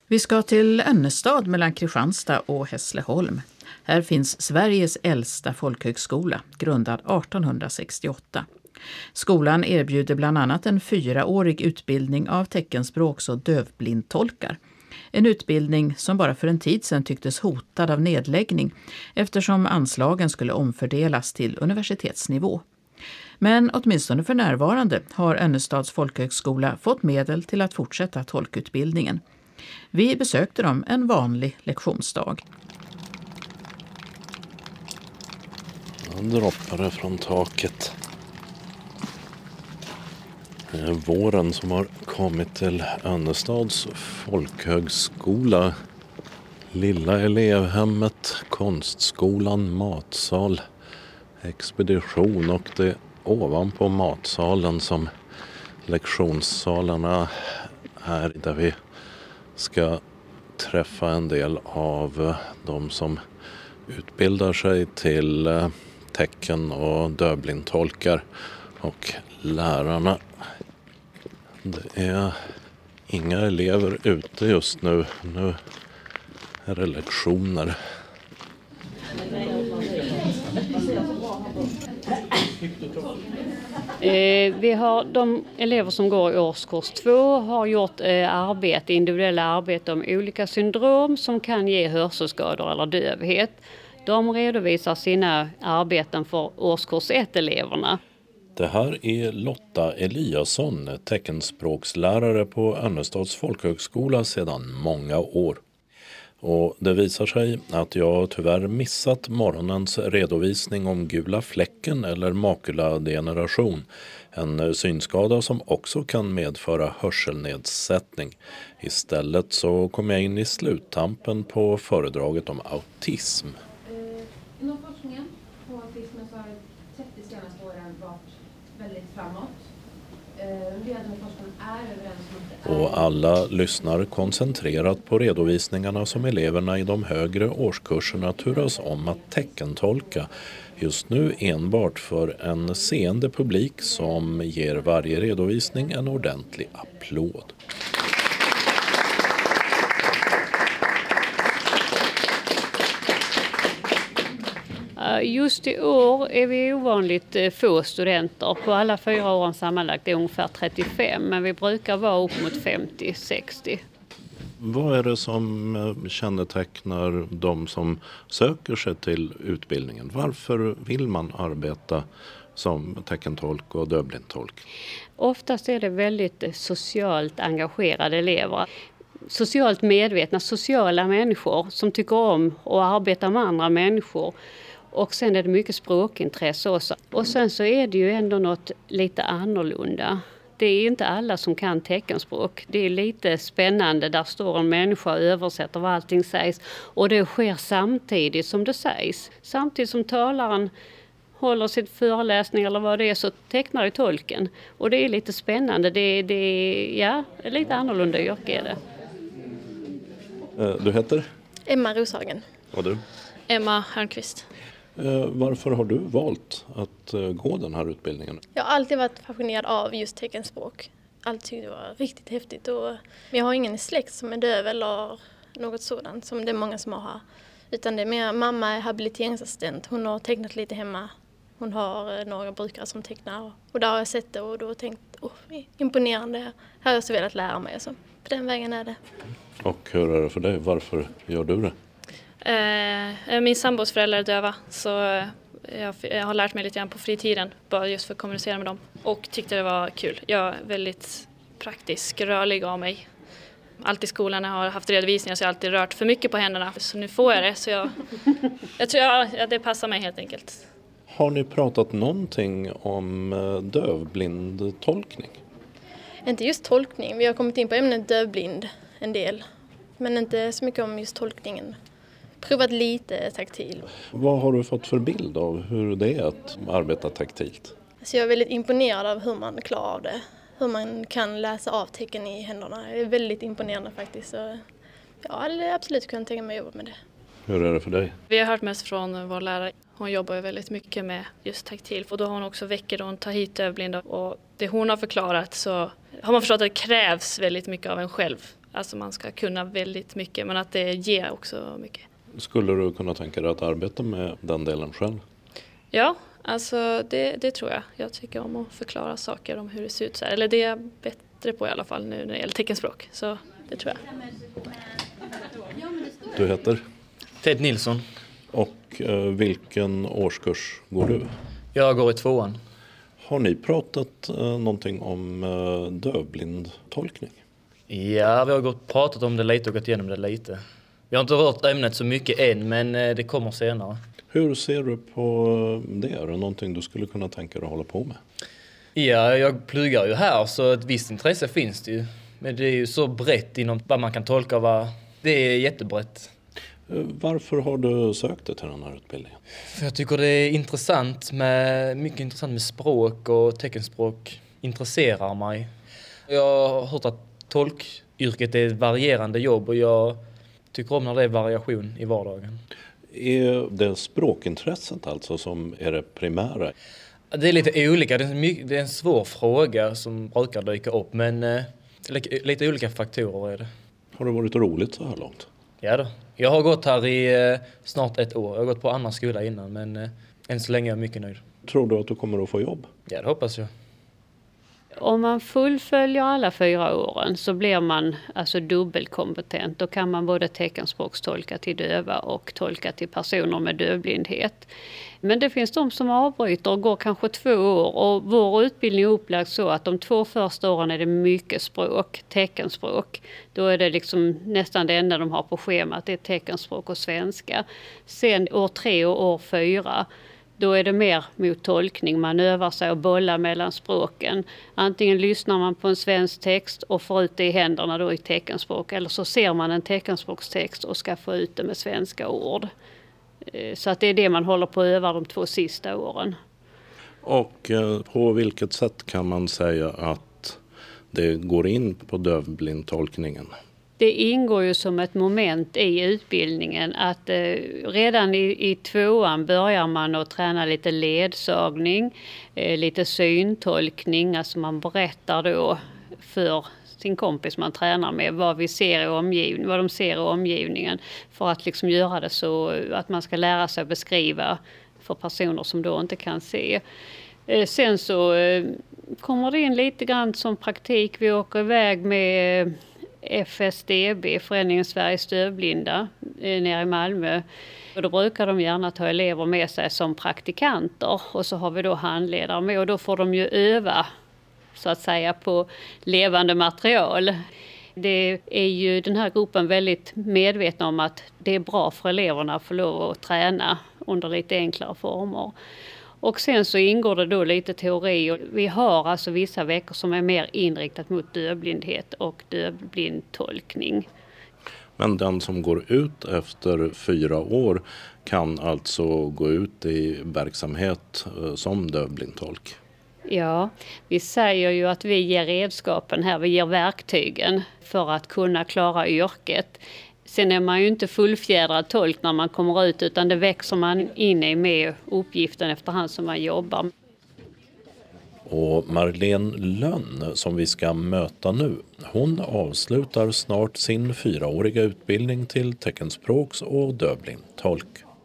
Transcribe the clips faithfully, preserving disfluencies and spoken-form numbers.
Vi ska till Önnestad mellan Kristianstad och Hässleholm. Här finns Sveriges äldsta folkhögskola, grundad arton sextioåtta. Skolan erbjuder bland annat en fyraårig utbildning av teckenspråks- och dövblindtolkar. En utbildning som bara för en tid sedan tycktes hotad av nedläggning eftersom anslagen skulle omfördelas till universitetsnivå. Men åtminstone för närvarande har Önnestads folkhögskola fått medel till att fortsätta tolkutbildningen. Vi besökte dem en vanlig lektionsdag. Han droppade från taket. Det är våren som har kommit till Önnestads folkhögskola. Lilla elevhemmet, konstskolan, matsal, expedition och det ovanpå matsalen som lektionssalarna är där vi ska träffa en del av de som utbildar sig till tecken- och dövblindtolkar och lärarna. Det är inga elever ute just nu. Nu är det lektioner. Eh, vi har de elever som går i årskurs två har gjort eh, arbete, individuella arbete om olika syndrom som kan ge hörselskador eller dövhet. De redovisar sina arbeten för årskurs ett-eleverna. Det här är Lotta Eliasson, teckenspråkslärare på Önnestads folkhögskola sedan många år. Och det visar sig att jag tyvärr missat morgonens redovisning om gula fläcken eller makuladegeneration. En synskada som också kan medföra hörselnedsättning. Istället så kom jag in i sluttampen på föredraget om autism. Eh, inom forskningen på autismen så har trettio senaste åren varit väldigt framåt. Eh, ledande forskning är överens om att det är... Och alla lyssnar koncentrerat på redovisningarna som eleverna i de högre årskurserna turas om att teckentolka. Just nu enbart för en seende publik som ger varje redovisning en ordentlig applåd. Just i år är vi ovanligt få studenter. På alla fyra åren sammanlagt är ungefär trettiofem, men vi brukar vara upp mot femtio sextio. Vad är det som kännetecknar de som söker sig till utbildningen? Varför vill man arbeta som teckentolk och dövblindtolk? Oftast är det väldigt socialt engagerade elever. Socialt medvetna, sociala människor som tycker om att arbeta med andra människor. Och sen är det mycket språkintresse också. Och sen så är det ju ändå något lite annorlunda. Det är inte alla som kan teckenspråk. Det är lite spännande. Där står en människa och översätter vad allting sägs. Och det sker samtidigt som det sägs. Samtidigt som talaren håller sitt föreläsning eller vad det är så tecknar ju tolken. Och det är lite spännande. Det, det ja, lite annorlunda yrke är det. Du heter? Emma Roshagen. Och du? Emma Hörnqvist. Varför har du valt att gå den här utbildningen? Jag har alltid varit fascinerad av just teckenspråk. Alltid tyckte det var riktigt häftigt. Och, men jag har ingen släkt som är döv eller något sådant som det är många som har. Utan det är mer, mamma är habiliteringsassistent. Hon har tecknat lite hemma. Hon har några brukare som tecknar. Och där har jag sett det och då tänkt, oh, imponerande. Här har jag så velat lära mig. Så på den vägen är det. Och hur är det för dig? Varför gör du det? Eh, min sambos föräldrar är döva så jag, jag har lärt mig lite grann på fritiden bara just för att kommunicera med dem och tyckte det var kul. Jag är väldigt praktisk, rörlig av mig. Alltid i skolan när jag har haft redovisningar så har jag alltid rört för mycket på händerna så nu får jag det så jag, jag tror jag, ja, det passar mig helt enkelt. Har ni pratat någonting om dövblindtolkning? Inte just tolkning. Vi har kommit in på ämnet dövblind en del. Men inte så mycket om just tolkningen. Provat lite taktil. Vad har du fått för bild av hur det är att arbeta taktilt? Så jag är väldigt imponerad av hur man klarar av det. Hur man kan läsa av tecken i händerna. Det är väldigt imponerande faktiskt. Så jag hade absolut kunnat tänka mig att jobba med det. Hur är det för dig? Vi har hört mest från vår lärare. Hon jobbar ju väldigt mycket med just taktil. Och då har hon också veckor då hon tar hit dövblinda. Och det hon har förklarat så har man förstått att det krävs väldigt mycket av en själv. alltså man ska kunna väldigt mycket, men att det ger också mycket. Skulle du kunna tänka dig att arbeta med den delen själv? Ja, alltså det, det tror jag. Jag tycker om att förklara saker om hur det ser ut så här. Eller det är jag bättre på i alla fall nu när det gäller teckenspråk. Så det tror jag. Du heter? Ted Nilsson. Och eh, vilken årskurs går du? Jag går i tvåan. Har ni pratat eh, någonting om eh, dövblindtolkning? Ja, vi har gått, pratat om det lite och gått igenom det lite. Vi har inte rört ämnet så mycket än, men eh, det kommer senare. Hur ser du på det? Är det någonting du skulle kunna tänka dig att hålla på med? Ja, jag pluggar ju här så ett visst intresse finns det ju. Men det är ju så brett inom vad man kan tolka. Vad... Det är jättebrett. Varför har du sökt dig till den här utbildningen? För jag tycker det är intressant med, mycket intressant med språk och teckenspråk intresserar mig. Jag har hört att tolkyrket är ett varierande jobb och jag tycker om när det är variation i vardagen. Är det språkintresset alltså som är det primära? Det är lite olika. Det är en, mycket, det är en svår fråga som brukar dyka upp, men eh, lite olika faktorer är det. Har det varit roligt så här långt? Ja då. Jag har gått här i eh, snart ett år. Jag har gått på annan skola innan, men eh, än så länge är jag mycket nöjd. Tror du att du kommer att få jobb? Ja, det hoppas jag. Om man fullföljer alla fyra åren så blir man alltså dubbelkompetent. Då kan man både teckenspråkstolka till döva och tolka till personer med dövblindhet. Men det finns de som avbryter och går kanske två år. Och vår utbildning är upplagd så att de två första åren är det mycket språk, teckenspråk. Då är det liksom nästan det enda de har på schemat, det är teckenspråk och svenska. Sen år tre och år fyra. Då är det mer mot tolkning. Man övar sig och bollar mellan språken. Antingen lyssnar man på en svensk text och får ut det i händerna då i teckenspråk. Eller så ser man en teckenspråkstext och ska få ut det med svenska ord. Så att det är det man håller på att öva de två sista åren. Och eh, på vilket sätt kan man säga att det går in på dövblindtolkningen? Det ingår ju som ett moment i utbildningen att eh, redan i, i tvåan börjar man att träna lite ledsagning, eh, lite syntolkning. Alltså man berättar då för sin kompis man tränar med vad vi ser i omgivningen, vad de ser i omgivningen. För att liksom göra det så att man ska lära sig att beskriva för personer som då inte kan se. Eh, sen så eh, kommer det in lite grann som praktik. Vi åker iväg med eh, F S D B, Föreningen Sveriges dövblinda, nere i Malmö. Och då brukar de gärna ta elever med sig som praktikanter. Och så har vi då handledare med och då får de ju öva så att säga på levande material. Det är ju den här gruppen väldigt medvetna om att det är bra för eleverna att få lov att träna under lite enklare former. Och sen så ingår det då lite teori och vi har alltså vissa veckor som är mer inriktat mot dövblindhet och dövblindtolkning. Men den som går ut efter fyra år kan alltså gå ut i verksamhet som dövblindtolk? Ja, vi säger ju att vi ger redskapen här, vi ger verktygen för att kunna klara yrket. Sen är man ju inte fullfjädrad tolk när man kommer ut utan det växer man in i med uppgiften efterhand som man jobbar. Och Marlene Lönn som vi ska möta nu, hon avslutar snart sin fyraåriga utbildning till teckenspråks- och dövblindtolk.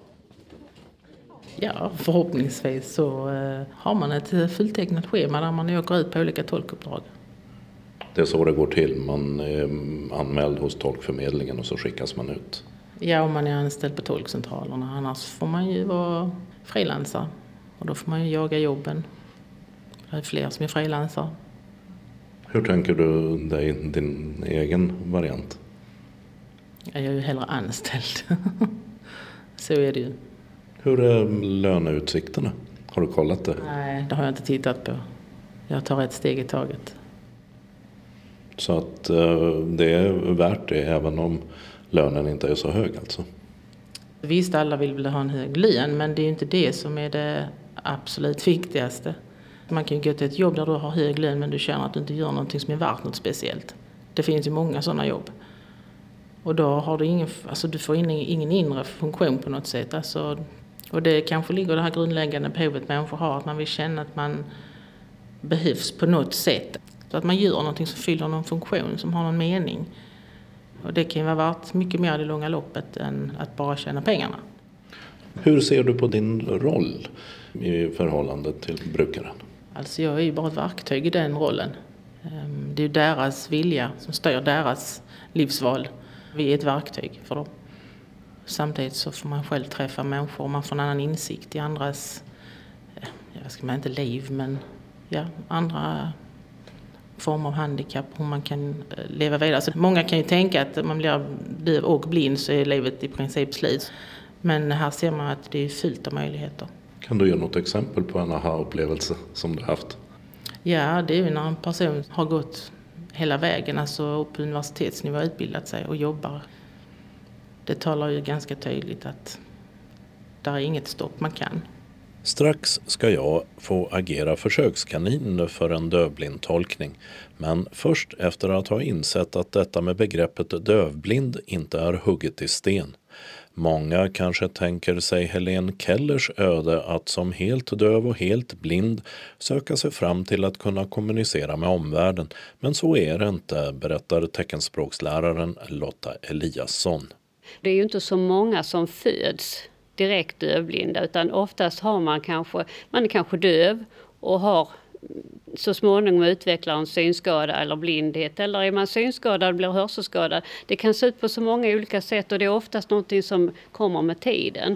Ja, förhoppningsvis så eh, har man ett fulltecknat schema där man åker ut på olika tolkuppdrag. Det är så det går till. Man är anmäld hos tolkförmedlingen och så skickas man ut. Ja, om man är anställd på tolkcentralerna. Annars får man ju vara frilansare. Och då får man ju jaga jobben. Det är fler som är frilansare. Hur tänker du dig din egen variant? Jag är ju hellre anställd. Så är det ju. Hur är löneutsikterna? Har du kollat det? Nej, det har jag inte tittat på. Jag tar ett steg i taget. Så att eh, det är värt det även om lönen inte är så hög alltså? Visst, alla vill väl ha en hög lön, men det är ju inte det som är det absolut viktigaste. Man kan ju gå till ett jobb där du har hög lön men du känner att du inte gör någonting som är värt något speciellt. Det finns ju många sådana jobb. Och då har du ingen, alltså du får in ingen inre funktion på något sätt. Alltså, och det kanske ligger det här grundläggande behovet människor har, att man vill känna att man behövs på något sätt. Så att man gör någonting som fyller någon funktion, som har någon mening. Och det kan ju vara värt mycket mer i det långa loppet än att bara tjäna pengarna. Hur ser du på din roll i förhållande till brukaren? Alltså jag är ju bara ett verktyg i den rollen. Det är ju deras vilja som styr deras livsval. Vi är ett verktyg för dem. Samtidigt så får man själv träffa människor och man får en annan insikt i andras, jag ska man inte liv, men ja, andra former av handikapp, hur man kan leva vidare. Alltså, många kan ju tänka att man blir döv och blind så är livet i princip slut. Men här ser man att det är fyllt av möjligheter. Kan du ge något exempel på en aha-upplevelse som du haft? Ja, det är ju när en person har gått hela vägen, alltså upp på universitetsnivå, utbildat sig och jobbar. Det talar ju ganska tydligt att där är inget stopp man kan. Strax ska jag få agera försökskanin för en dövblindtolkning. Men först efter att ha insett att detta med begreppet dövblind inte är hugget i sten. Många kanske tänker sig Helen Kellers öde att som helt döv och helt blind söka sig fram till att kunna kommunicera med omvärlden. Men så är det inte, berättar teckenspråksläraren Lotta Eliasson. Det är ju inte så många som föds direkt dövblinda, utan oftast har man kanske, man är kanske döv och har så småningom utvecklar en synskada eller blindhet, eller är man synskadad och blir hörselskadad. Det kan se ut på så många olika sätt och det är oftast något som kommer med tiden.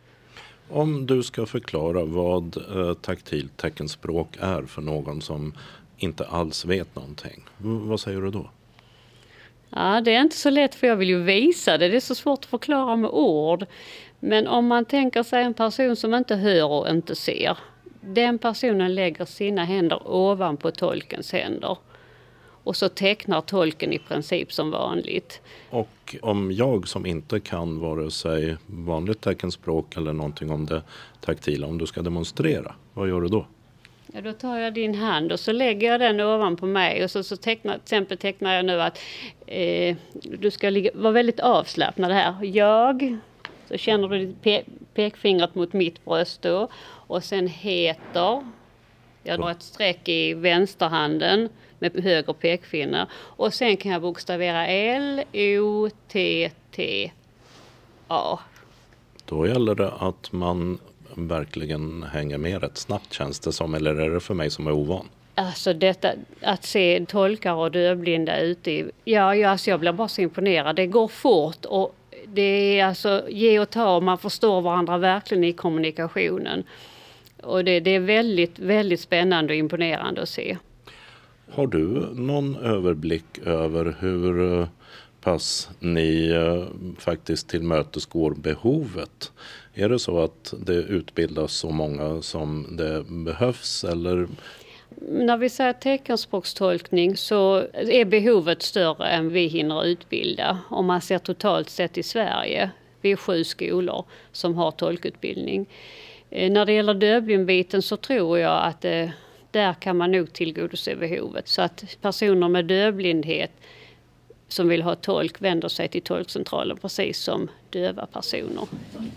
Om du ska förklara vad eh, taktilt teckenspråk är för någon som inte alls vet någonting, v- vad säger du då? Ja, det är inte så lätt för jag vill ju visa det. Det är så svårt att förklara med ord. Men om man tänker sig en person som inte hör och inte ser. Den personen lägger sina händer ovanpå tolkens händer. Och så tecknar tolken i princip som vanligt. Och om jag som inte kan vare sig vanligt teckenspråk eller någonting om det taktila, om du ska demonstrera, vad gör du då? Ja, då tar jag din hand och så lägger jag den ovanpå mig och så, så tecknar, till exempel tecknar jag nu att eh, du ska ligga, vara väldigt avslappnad här. Jag, så känner du pe- pekfingret mot mitt bröst då och sen heter, jag drar ett streck i vänsterhanden med höger pekfinner och sen kan jag bokstavera L, O, T, T, A. Då gäller det att man verkligen hänger med rätt snabbt, känns det som, eller är det för mig som är ovan? Alltså detta, att se tolkar och dövblinda ute i, ja, ja alltså jag blir bara så imponerad. Det går fort och det är alltså ge och ta och man förstår varandra verkligen i kommunikationen. Och det, det är väldigt, väldigt spännande och imponerande att se. Har du någon överblick över hur pass ni faktiskt tillmötesgår behovet? Är det så att det utbildas så många som det behövs eller? När vi säger teckenspråkstolkning så är behovet större än vi hinner utbilda. Om man ser totalt sett i Sverige. Vi är sju skolor som har tolkutbildning. När det gäller dövblindbiten så tror jag att det, där kan man nog tillgodose behovet. Så att personer med dövblindhet som vill ha tolk vänder sig till tolkcentralen precis som döva personer.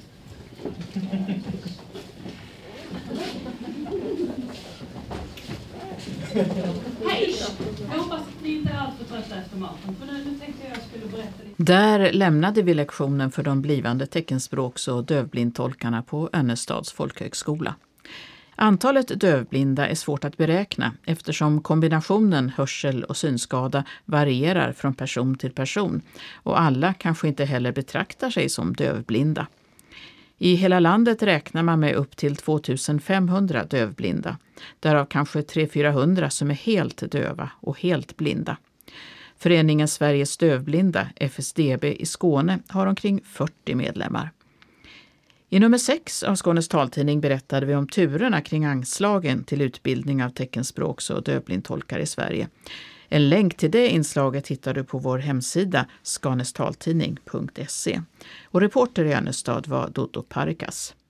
Hej! Jag hoppas att ni inte är alltför trötta efter maten. För nu, nu tänkte jag att jag skulle berätta lite. Där lämnade vi lektionen för de blivande teckenspråks- och dövblindtolkarna på Önnestads folkhögskola. Antalet dövblinda är svårt att beräkna eftersom kombinationen hörsel- och synskada varierar från person till person och alla kanske inte heller betraktar sig som dövblinda. I hela landet räknar man med upp till två tusen femhundra dövblinda, därav kanske tre till fyrahundra som är helt döva och helt blinda. Föreningen Sveriges dövblinda, F S D B i Skåne, har omkring fyrtio medlemmar. I nummer sex av Skånes taltidning berättade vi om turerna kring anslagen till utbildning av teckenspråks- och dövblindtolkar i Sverige. En länk till det inslaget hittar du på vår hemsida skanestaltidning punkt se. Och reporter i Önnestad var Dodo Parikas.